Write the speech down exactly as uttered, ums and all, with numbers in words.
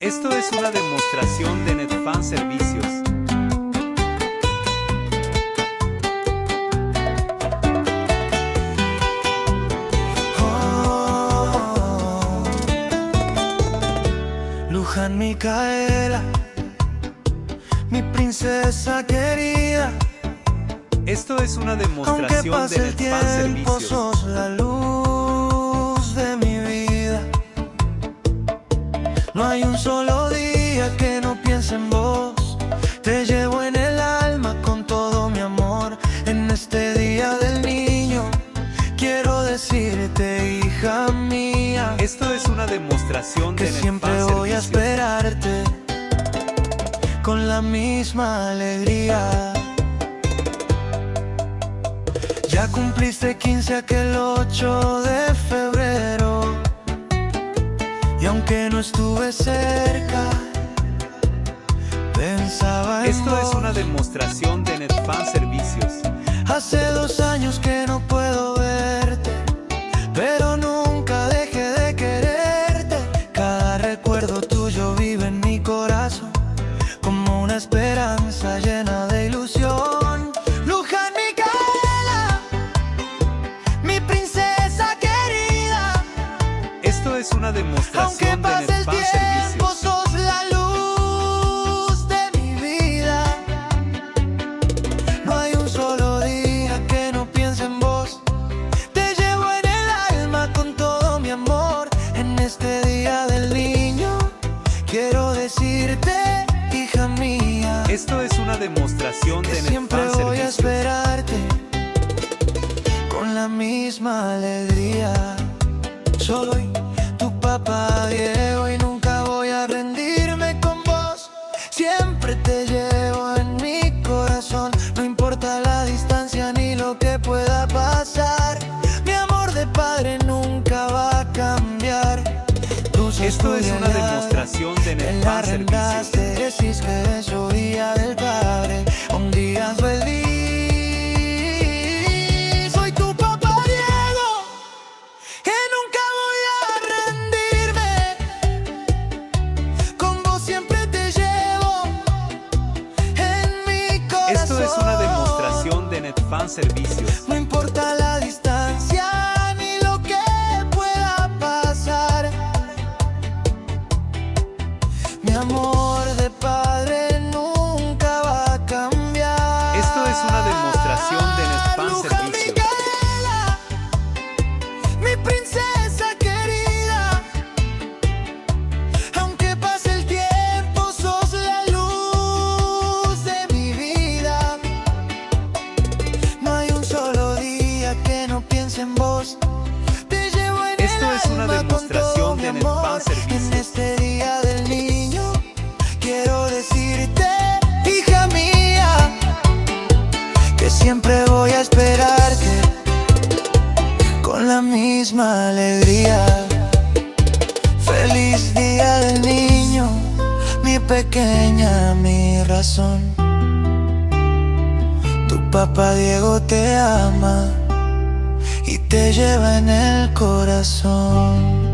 Esto es una demostración de Netfan Servicios. Oh, Luján Micaela, mi princesa querida. Esto es una demostración Aunque de el Netfan tiempo, Servicios. sos la luz de mi vida. No hay un solo día que no piense en vos. Te llevo en el alma con todo mi amor. En este día del niño quiero decirte, hija mía, Esto es una demostración que de Netfan siempre voy a Servicios. esperarte con la misma alegría. Ya cumpliste quince aquel ocho de febrero, y aunque no estuve cerca, pensaba en Esto es vos. una demostración de Netfan Servicios. Hace dos años que no puedo verte, pero nunca dejé de quererte. Cada recuerdo tuyo vive en mi corazón, como una esperanza llena de ilusión. Luján Micaela, mi princesa querida. Esto es una Aunque demostración de pase el Netfan tiempo, Servicios. sos la luz de mi vida. No hay un solo día que no piense en vos. Te llevo en el alma con todo mi amor. En este día del niño quiero decirte, hija mía, Esto es una demostración que de siempre Netfan voy a Servicios. esperarte con la misma alegría. Soy tu papá Diego y nunca voy a rendirme con vos. Siempre te llevo en mi corazón, no importa la distancia ni lo que pueda pasar. Mi amor de padre nunca va a cambiar. Tú sos Esto es una Juliana, demostración de en la Netfan Servicios. arrendaste, decís que llovía del padre. Un día feliz. Soy tu papá Diego, que nunca voy a rendirme. Con vos siempre te llevo en mi corazón. Esto es una demostración de Netfan Servicios. No importa la distancia ni lo que pueda pasar. Mi amor de padre nunca va a cambiar. Esto es una demostración de Netfan Luján Servicios. Micaela, mi princesa querida. Aunque pase el tiempo, sos la luz de mi vida. No hay un solo día que no piense en vos. Te llevo en Esto el es una alma con demostración todo de mi Netfan amor. Servicios. En este día del niño quiero decirte, hija mía, que siempre voy a esperarte con la misma alegría. Feliz día del niño, mi pequeña, mi razón. Tu papá Diego te ama y te lleva en el corazón.